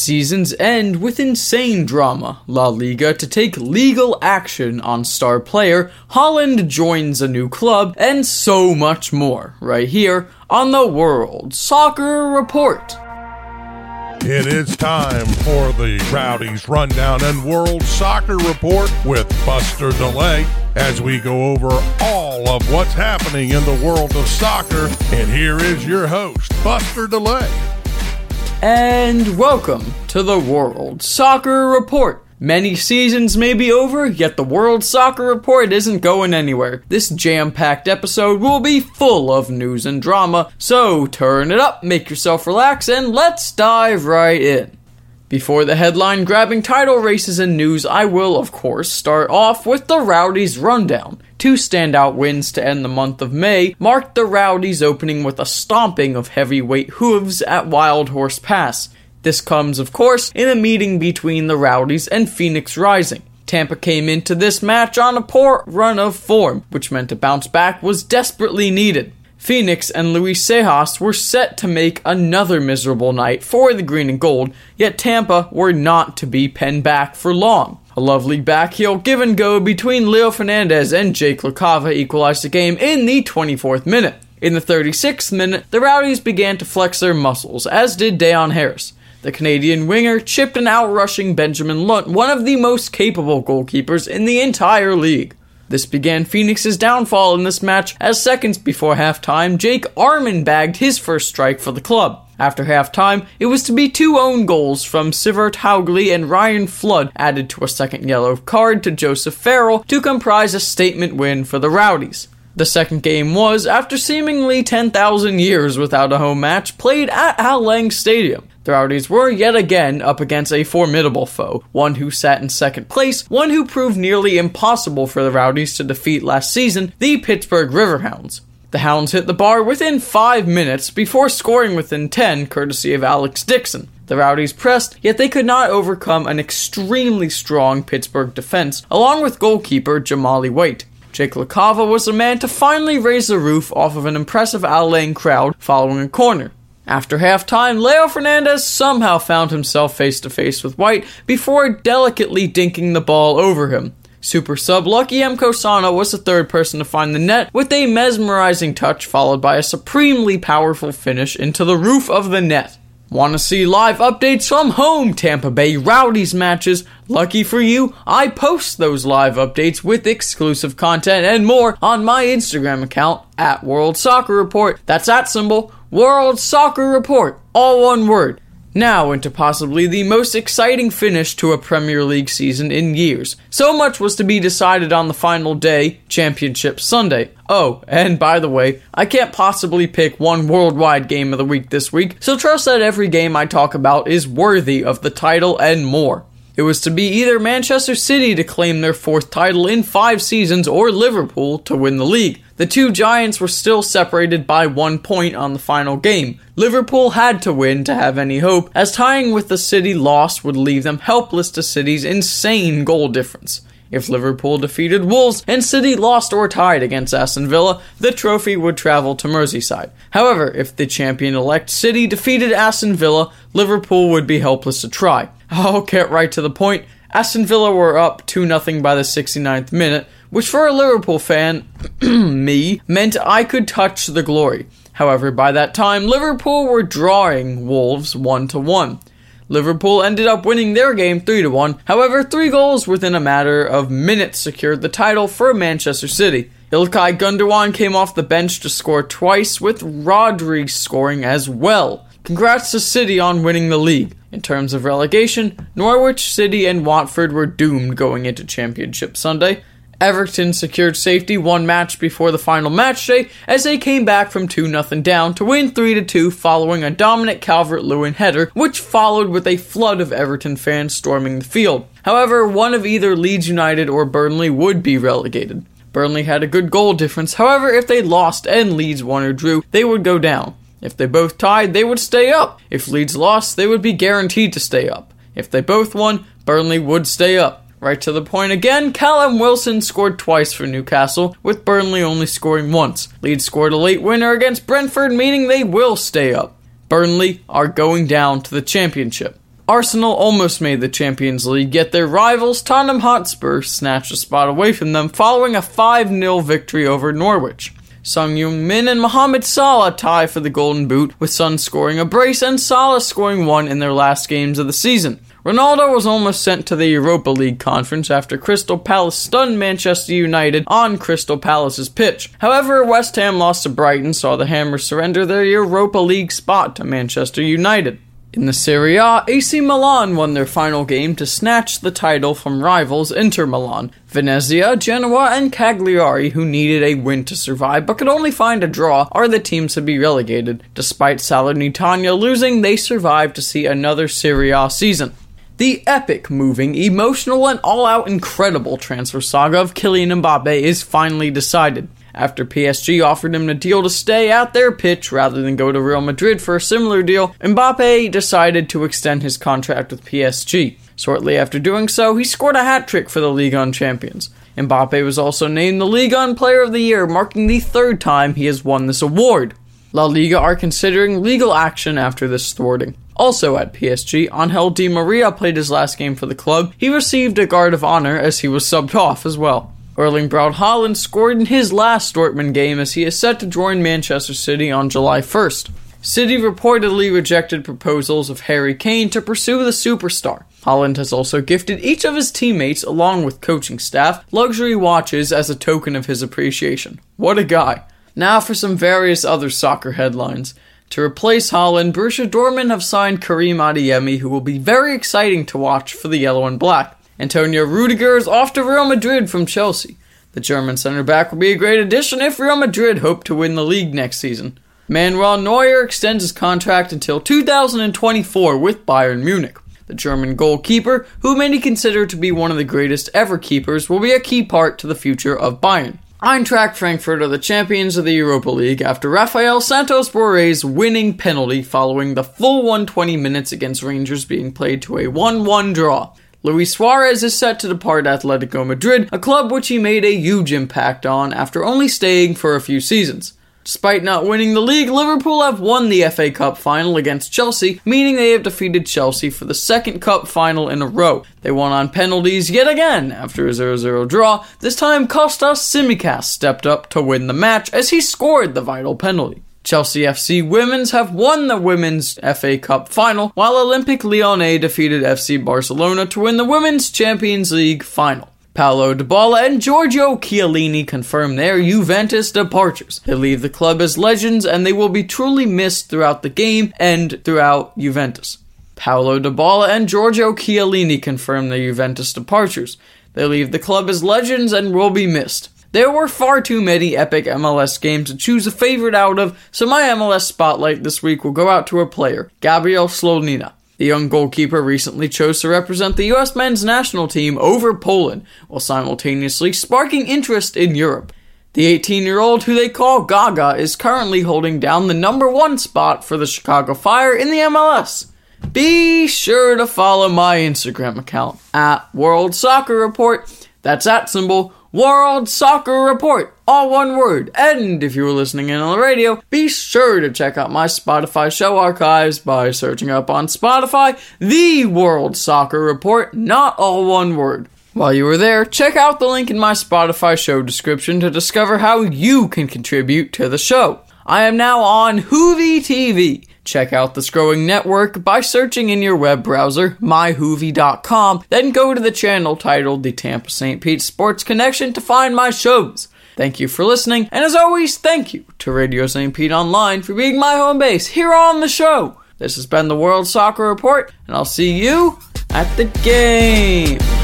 seasons end with insane drama, La Liga to take legal action on star player, Haaland joins a new club, and so much more, right here on the World Soccer Report. It is time for the Rowdies Rundown and World Soccer Report with Buster DeLay as we go over all of what's happening in the world of soccer. And here is your host, Buster DeLay. And welcome to the World Soccer Report. Many seasons may be over, yet the World Soccer Report isn't going anywhere. This jam-packed episode will be full of news and drama, so turn it up, make yourself relax, and let's dive right in. Before the headline-grabbing title races and news, I will, of course, start off with the Rowdies Rundown. Two standout wins to end the month of May marked the Rowdies opening with a stomping of heavyweight hooves at Wild Horse Pass. This comes, of course, in a meeting between the Rowdies and Phoenix Rising. Tampa came into this match on a poor run of form, which meant a bounce back was desperately needed. Phoenix and Luis Sejas were set to make another miserable night for the green and gold, yet Tampa were not to be penned back for long. A lovely backheel give and go between Leo Fernandez and Jake LaCava equalized the game in the 24th minute. In the 36th minute, the Rowdies began to flex their muscles, as did Dejon Harris. The Canadian winger chipped an outrushing Benjamin Lunt, one of the most capable goalkeepers in the entire league. This began Phoenix's downfall in this match, as seconds before halftime, Jake Arman bagged his first strike for the club. After halftime, it was to be two own goals from Sivert Haugli and Ryan Flood, added to a second yellow card to Joseph Farrell to comprise a statement win for the Rowdies. The second game was, after seemingly 10,000 years without a home match, played at Al Lang Stadium. The Rowdies were yet again up against a formidable foe, one who sat in second place, one who proved nearly impossible for the Rowdies to defeat last season, the Pittsburgh Riverhounds. The Hounds hit the bar within 5 minutes before scoring within 10, courtesy of Alex Dixon. The Rowdies pressed, yet they could not overcome an extremely strong Pittsburgh defense, along with goalkeeper Jamali White. Jake LaCava was the man to finally raise the roof off of an impressive Al Lang crowd following a corner. After halftime, Leo Fernandez somehow found himself face-to-face with White before delicately dinking the ball over him. Super sub Lucky M. Kosana was the third person to find the net with a mesmerizing touch followed by a supremely powerful finish into the roof of the net. Want to see live updates from home Tampa Bay Rowdies matches? Lucky for you, I post those live updates with exclusive content and more on my Instagram account at World Soccer Report. That's @ World Soccer Report, all one word. Now into possibly the most exciting finish to a Premier League season in years. So much was to be decided on the final day, Championship Sunday. Oh, and by the way, I can't possibly pick one worldwide game of the week this week, so trust that every game I talk about is worthy of the title and more. It was to be either Manchester City to claim their 4th title in 5 seasons or Liverpool to win the league. The two giants were still separated by 1 point on the final game. Liverpool had to win to have any hope, as tying with the City loss would leave them helpless to City's insane goal difference. If Liverpool defeated Wolves and City lost or tied against Aston Villa, the trophy would travel to Merseyside. However, if the champion-elect City defeated Aston Villa, Liverpool would be helpless to try. I'll get right to the point. Aston Villa were up 2-0 by the 69th minute, which for a Liverpool fan, me, meant I could touch the glory. However, by that time, Liverpool were drawing Wolves 1-1. Liverpool ended up winning their game 3-1. However, 3 goals within a matter of minutes secured the title for Manchester City. Ilkay Gundogan came off the bench to score twice, with Rodri scoring as well. Congrats to City on winning the league. In terms of relegation, Norwich City and Watford were doomed going into Championship Sunday. Everton secured safety 1 match before the final match day as they came back from 2-0 down to win 3-2 following a Dominic Calvert-Lewin header, which followed with a flood of Everton fans storming the field. However, one of either Leeds United or Burnley would be relegated. Burnley had a good goal difference, however, if they lost and Leeds won or drew, they would go down. If they both tied, they would stay up. If Leeds lost, they would be guaranteed to stay up. If they both won, Burnley would stay up. Right to the point again, Callum Wilson scored twice for Newcastle, with Burnley only scoring once. Leeds scored a late winner against Brentford, meaning they will stay up. Burnley are going down to the Championship. Arsenal almost made the Champions League, yet their rivals Tottenham Hotspur snatched a spot away from them following a 5-0 victory over Norwich. Son Heung-min and Mohamed Salah tie for the Golden Boot, with Son scoring a brace and Salah scoring one in their last games of the season. Ronaldo was almost sent to the Europa League conference after Crystal Palace stunned Manchester United on Crystal Palace's pitch. However, West Ham lost to Brighton, saw the Hammers surrender their Europa League spot to Manchester United. In the Serie A, AC Milan won their final game to snatch the title from rivals Inter Milan. Venezia, Genoa, and Cagliari, who needed a win to survive but could only find a draw, are the teams to be relegated. Despite Salernitana losing, they survived to see another Serie A season. The epic, moving, emotional, and all-out incredible transfer saga of Kylian Mbappe is finally decided. After PSG offered him a deal to stay at their pitch rather than go to Real Madrid for a similar deal, Mbappe decided to extend his contract with PSG. Shortly after doing so, he scored a hat-trick for the Ligue 1 champions. Mbappe was also named the Ligue 1 Player of the Year, marking the third time he has won this award. La Liga are considering legal action after this thwarting. Also at PSG, Angel Di Maria played his last game for the club. He received a guard of honor as he was subbed off as well. Erling Braut Haaland scored in his last Dortmund game as he is set to join Manchester City on July 1st. City reportedly rejected proposals of Harry Kane to pursue the superstar. Haaland has also gifted each of his teammates, along with coaching staff, luxury watches as a token of his appreciation. What a guy. Now for some various other soccer headlines. To replace Haaland, Borussia Dortmund have signed Karim Adeyemi, who will be very exciting to watch for the yellow and black. Antonio Rudiger is off to Real Madrid from Chelsea. The German centre-back will be a great addition if Real Madrid hope to win the league next season. Manuel Neuer extends his contract until 2024 with Bayern Munich. The German goalkeeper, who many consider to be one of the greatest ever keepers, will be a key part to the future of Bayern. Eintracht Frankfurt are the champions of the Europa League after Rafael Santos Borré's winning penalty following the full 120 minutes against Rangers being played to a 1-1 draw. Luis Suarez is set to depart Atletico Madrid, a club which he made a huge impact on after only staying for a few seasons. Despite not winning the league, Liverpool have won the FA Cup final against Chelsea, meaning they have defeated Chelsea for the second cup final in a row. They won on penalties yet again after a 0-0 draw. This time Kostas Tsimikas stepped up to win the match as he scored the vital penalty. Chelsea FC Women's have won the Women's FA Cup final, while Olympique Lyonnais defeated FC Barcelona to win the Women's Champions League final. Paulo Dybala and Giorgio Chiellini confirm their Juventus departures. They leave the club as legends and they will be truly missed throughout the game and throughout Juventus. Paulo Dybala and Giorgio Chiellini confirm their Juventus departures. They leave the club as legends and will be missed. There were far too many epic MLS games to choose a favorite out of, so my MLS spotlight this week will go out to a player, Gabriel Slonina. The young goalkeeper recently chose to represent the U.S. men's national team over Poland, while simultaneously sparking interest in Europe. The 18-year-old, who they call Gaga, is currently holding down the number 1 spot for the Chicago Fire in the MLS. Be sure to follow my Instagram account, @WorldSoccerReport. That's @ World Soccer Report, all one word. And if you were listening in on the radio, be sure to check out my Spotify show archives by searching up on Spotify, The World Soccer Report, not all one word. While you are there, check out the link in my Spotify show description to discover how you can contribute to the show. I am now on Hoovie TV. Check out this growing network by searching in your web browser, myhoovie.com, then go to the channel titled The Tampa St. Pete Sports Connection to find my shows. Thank you for listening, and as always, thank you to Radio St. Pete Online for being my home base here on the show. This has been the World Soccer Report, and I'll see you at the game.